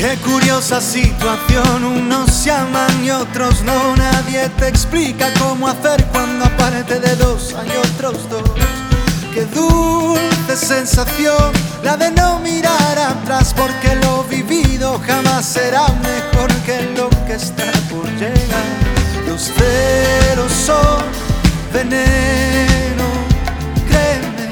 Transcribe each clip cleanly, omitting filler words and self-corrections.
Qué curiosa situación, unos llaman y otros no. Nadie te explica cómo hacer cuando aparte de dos hay otros dos. Qué dulce sensación la de no mirar atrás, porque lo vivido jamás será mejor que lo que está por llegar. Los celos son veneno, créeme,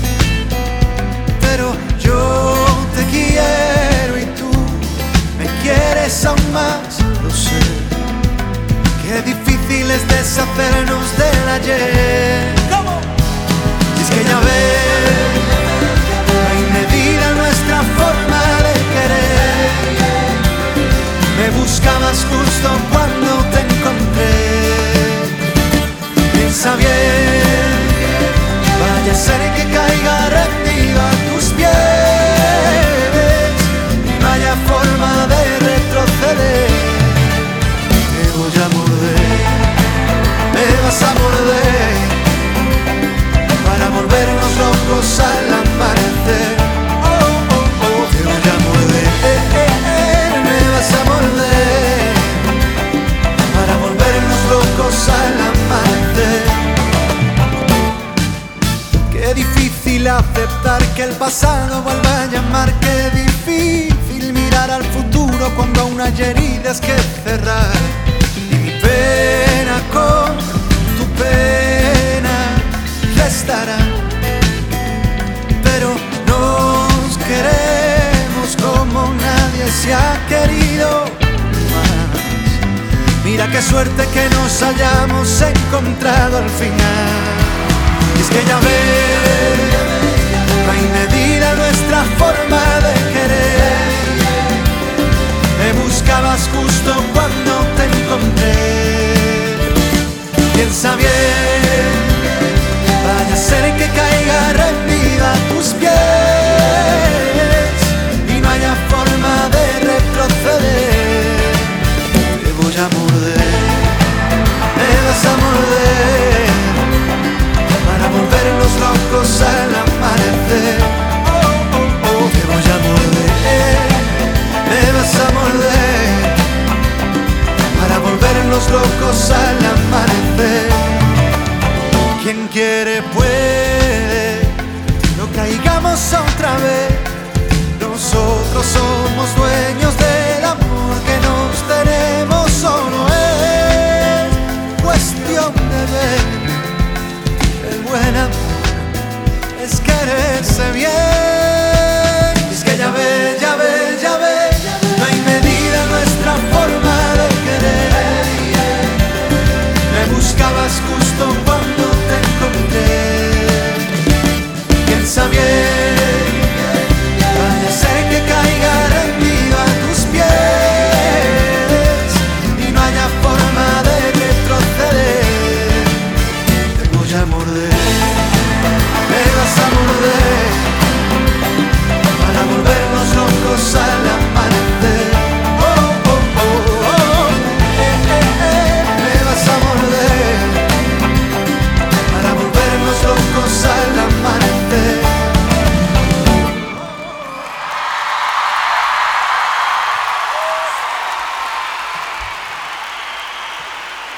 pero yo te quiero y tú me quieres aún más, lo sé. Qué difícil es deshacernos del ayer. ¿Cómo? Y es que ya ves, no hay medida en nuestra forma de querer. Me buscabas justo cuando te encontré. Piensa bien, vaya a ser que caiga rendido a tus pies y no haya forma de retroceder. Te voy a morder, me vas a morder, para volvernos locos al amanecer. Oh, oh, oh, te voy a morder, me vas a morder, para volvernos locos al amanecer. Qué difícil aceptar que el pasado vuelva a llamar. Qué difícil mirar al futuro cuando aún hay heridas que cerrar. Y mi pena con tu pena restará, pero nos queremos como nadie se ha querido más. Mira qué suerte que nos hayamos encontrado al final. Y es que ya ves, no hay medida nuestra forma de querer. Me buscabas justo cuando te encontré. Piensa bien, vaya a ser que caiga rendida a tus pies y no haya forma de retroceder. Te voy a morder, me vas a morder, para volvernos locos al amanecer. Oh, oh, oh, te voy a morder, me vas a morder, para volvernos locos al amanecer. Quien quiere puede, no caigamos otra vez. Nosotros somos dueños del amor que nos tenemos, solo es cuestión de ver. El buen amor es quererse bien.